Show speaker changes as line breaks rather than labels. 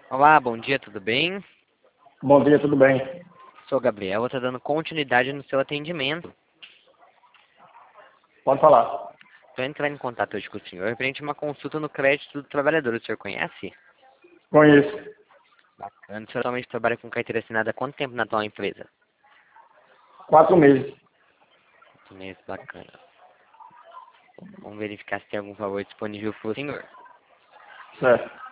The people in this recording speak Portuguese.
Olá, bom dia, tudo bem?
Bom dia, tudo bem?
Sou Gabriel, vou estar dando continuidade no seu atendimento.
Pode falar.
Estou entrando em contato hoje com o senhor referente a uma consulta no crédito do trabalhador. O senhor conhece?
Conheço.
Bacana. O senhor atualmente trabalha com carteira assinada há quanto tempo na atual empresa?
4 meses.
4 meses, bacana. Vamos verificar se tem algum valor disponível para o senhor.
Certo.